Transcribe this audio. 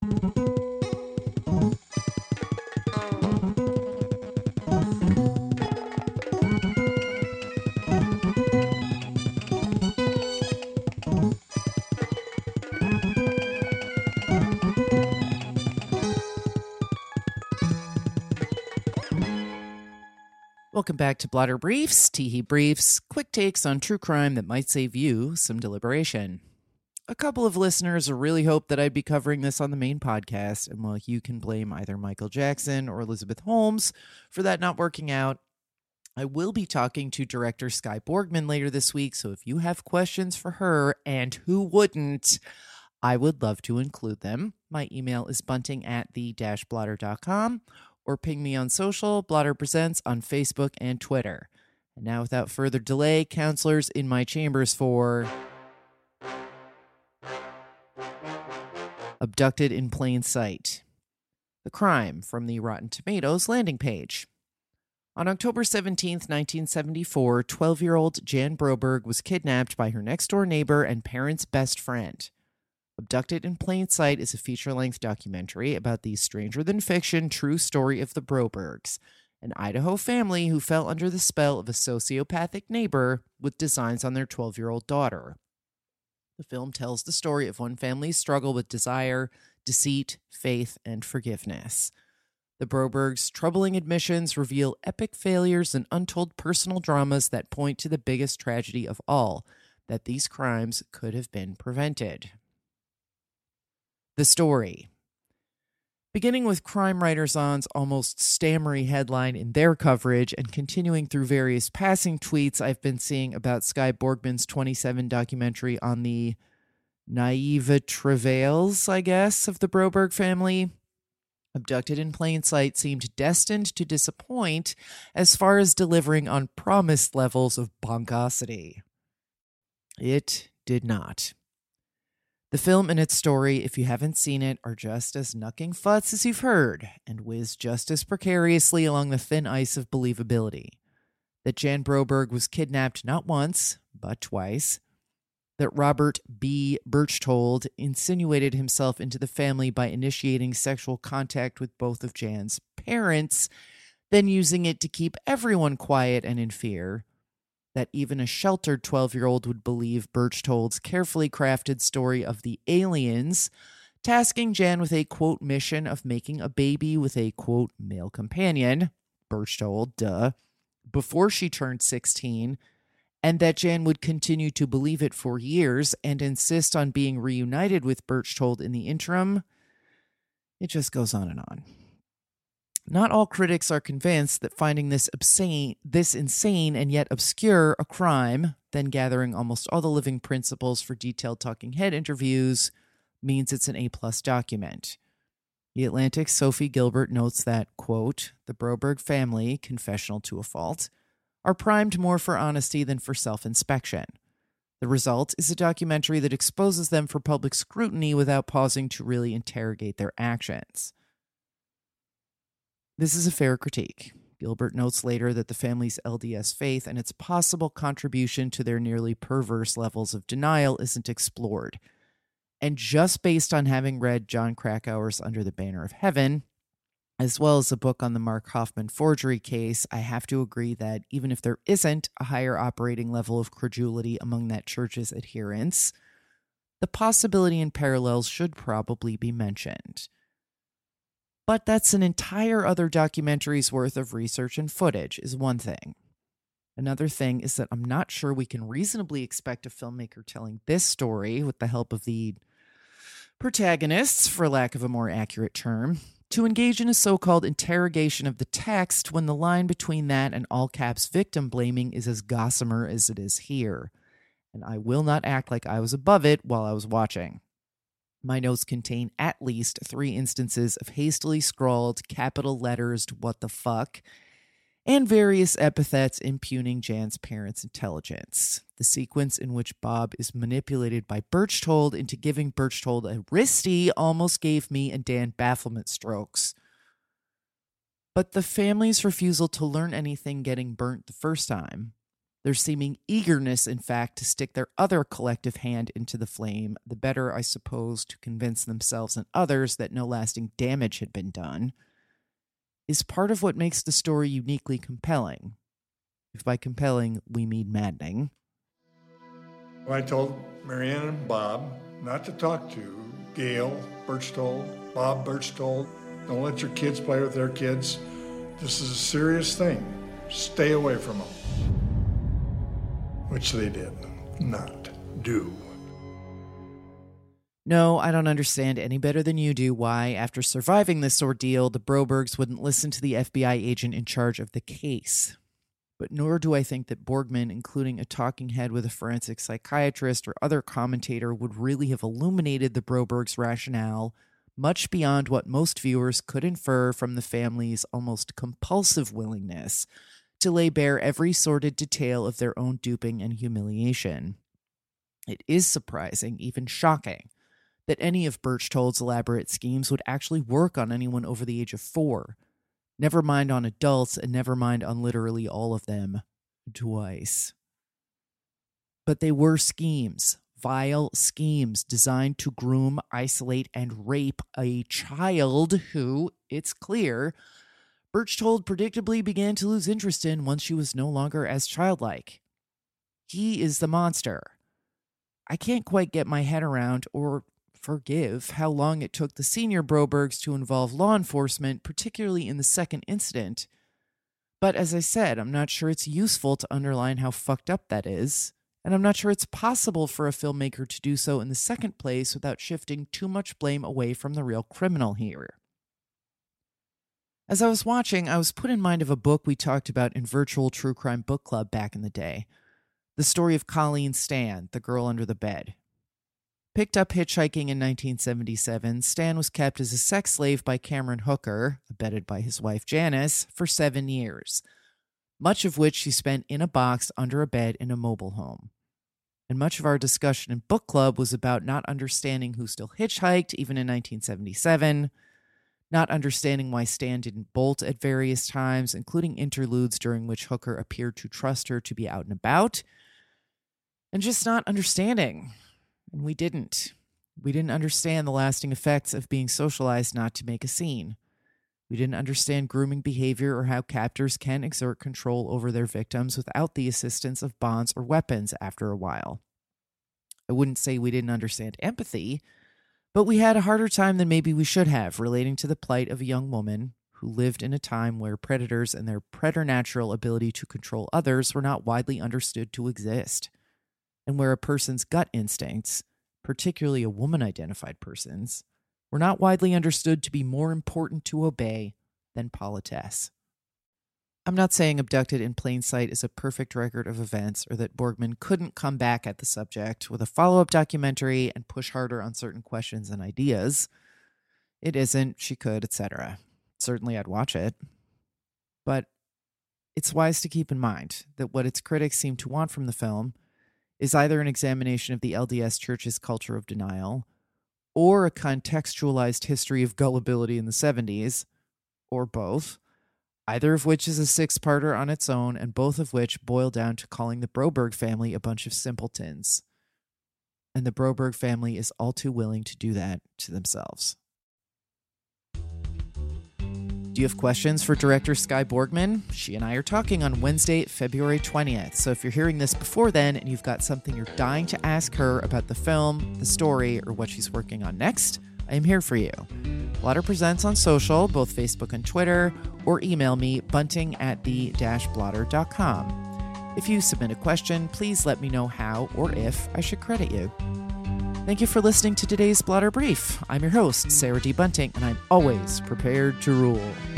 Welcome back to Blotter Briefs, Teehee Briefs, quick takes on true crime that might save you some deliberation. A couple of listeners really hoped that I'd be covering this on the main podcast, and while you can blame either Michael Jackson or Elizabeth Holmes for that not working out, I will be talking to director Skye Borgman later this week, so if you have questions for her, and who wouldn't, I would love to include them. My email is bunting@the-blotter.com, or ping me on social, Blotter Presents on Facebook and Twitter. And now, without further delay, counselors in my chambers for Abducted in Plain Sight. The crime from the Rotten Tomatoes landing page. On October 17th, 1974, 12-year-old Jan Broberg was kidnapped by her next-door neighbor and parents' best friend. Abducted in Plain Sight is a feature-length documentary about the stranger-than-fiction true story of the Brobergs, an Idaho family who fell under the spell of a sociopathic neighbor with designs on their 12-year-old daughter. The film tells the story of one family's struggle with desire, deceit, faith, and forgiveness. The Brobergs' troubling admissions reveal epic failures and untold personal dramas that point to the biggest tragedy of all, that these crimes could have been prevented. The story. Beginning with Crime Writers On's almost stammery headline in their coverage and continuing through various passing tweets I've been seeing about Skye Borgman's 27 documentary on the naive travails, I guess, of the Broberg family, Abducted in Plain Sight seemed destined to disappoint as far as delivering on promised levels of bonkosity. It did not. The film and its story, if you haven't seen it, are just as knucking futs as you've heard, and whiz just as precariously along the thin ice of believability. That Jan Broberg was kidnapped not once, but twice. That Robert B. Berchtold insinuated himself into the family by initiating sexual contact with both of Jan's parents, then using it to keep everyone quiet and in fear. That even a sheltered 12-year-old would believe Berchtold's carefully crafted story of the aliens, tasking Jan with a, quote, mission of making a baby with a, quote, male companion, Berchtold, before she turned 16, and that Jan would continue to believe it for years and insist on being reunited with Berchtold in the interim. It just goes on and on. Not all critics are convinced that finding this insane and yet obscure a crime, then gathering almost all the living principles for detailed talking head interviews, means it's an A-plus document. The Atlantic's Sophie Gilbert notes that, quote, the Broberg family, confessional to a fault, are primed more for honesty than for self-inspection. The result is a documentary that exposes them for public scrutiny without pausing to really interrogate their actions. This is a fair critique. Gilbert notes later that the family's LDS faith and its possible contribution to their nearly perverse levels of denial isn't explored. And just based on having read John Krakauer's Under the Banner of Heaven, as well as a book on the Mark Hoffman forgery case, I have to agree that even if there isn't a higher operating level of credulity among that church's adherents, the possibility and parallels should probably be mentioned. But that's an entire other documentary's worth of research and footage, is one thing. Another thing is that I'm not sure we can reasonably expect a filmmaker telling this story with the help of the protagonists, for lack of a more accurate term, to engage in a so-called interrogation of the text when the line between that and all-caps victim blaming is as gossamer as it is here. And I will not act like I was above it while I was watching. My notes contain at least 3 instances of hastily scrawled, capital letters, what the fuck, and various epithets impugning Jan's parents' intelligence. The sequence in which Bob is manipulated by Berchtold into giving Berchtold a wristy almost gave me and Dan bafflement strokes. But the family's refusal to learn anything getting burnt the first time, Their seeming eagerness, in fact, to stick their other collective hand into the flame, the better, I suppose, to convince themselves and others that no lasting damage had been done, is part of what makes the story uniquely compelling. If by compelling, we mean maddening. I told Marianne and Bob not to talk to Gail Berchtold, Bob Berchtold. Don't let your kids play with their kids. This is a serious thing. Stay away from them. Which they did not do. No, I don't understand any better than you do why, after surviving this ordeal, the Brobergs wouldn't listen to the FBI agent in charge of the case. But nor do I think that Borgman, including a talking head with a forensic psychiatrist or other commentator, would really have illuminated the Brobergs' rationale much beyond what most viewers could infer from the family's almost compulsive willingness to lay bare every sordid detail of their own duping and humiliation. It is surprising, even shocking, that any of Berchtold's elaborate schemes would actually work on anyone over the age of 4. Never mind on adults, and never mind on literally all of them twice. But they were schemes, vile schemes designed to groom, isolate, and rape a child who, it's clear, Berchtold predictably began to lose interest in once she was no longer as childlike. He is the monster. I can't quite get my head around or forgive how long it took the senior Brobergs to involve law enforcement, particularly in the second incident. But as I said, I'm not sure it's useful to underline how fucked up that is, and I'm not sure it's possible for a filmmaker to do so in the second place without shifting too much blame away from the real criminal here. As I was watching, I was put in mind of a book we talked about in Virtual True Crime Book Club back in the day. The story of Colleen Stan, the girl under the bed. Picked up hitchhiking in 1977, Stan was kept as a sex slave by Cameron Hooker, abetted by his wife Janice, for 7 years, much of which she spent in a box under a bed in a mobile home. And much of our discussion in book club was about not understanding who still hitchhiked, even in 1977, not understanding why Stan didn't bolt at various times, including interludes during which Hooker appeared to trust her to be out and about, and just not understanding. And we didn't. We didn't understand the lasting effects of being socialized not to make a scene. We didn't understand grooming behavior or how captors can exert control over their victims without the assistance of bonds or weapons after a while. I wouldn't say we didn't understand empathy, but we had a harder time than maybe we should have relating to the plight of a young woman who lived in a time where predators and their preternatural ability to control others were not widely understood to exist, and where a person's gut instincts, particularly a woman-identified person's, were not widely understood to be more important to obey than politesse. I'm not saying Abducted in Plain Sight is a perfect record of events or that Borgman couldn't come back at the subject with a follow-up documentary and push harder on certain questions and ideas. It isn't, she could, etc. Certainly I'd watch it. But it's wise to keep in mind that what its critics seem to want from the film is either an examination of the LDS Church's culture of denial, or a contextualized history of gullibility in the 70s, or both, either of which is a 6-parter on its own, and both of which boil down to calling the Broberg family a bunch of simpletons. And the Broberg family is all too willing to do that to themselves. Do you have questions for director Skye Borgman? She and I are talking on Wednesday, February 20th. So if you're hearing this before then and you've got something you're dying to ask her about the film, the story, or what she's working on next, I am here for you. Blotter Presents on social, both Facebook and Twitter, or email me, bunting@the-blotter.com. If you submit a question, please let me know how or if I should credit you. Thank you for listening to today's Blotter Brief. I'm your host, Sarah D. Bunting, and I'm always prepared to rule.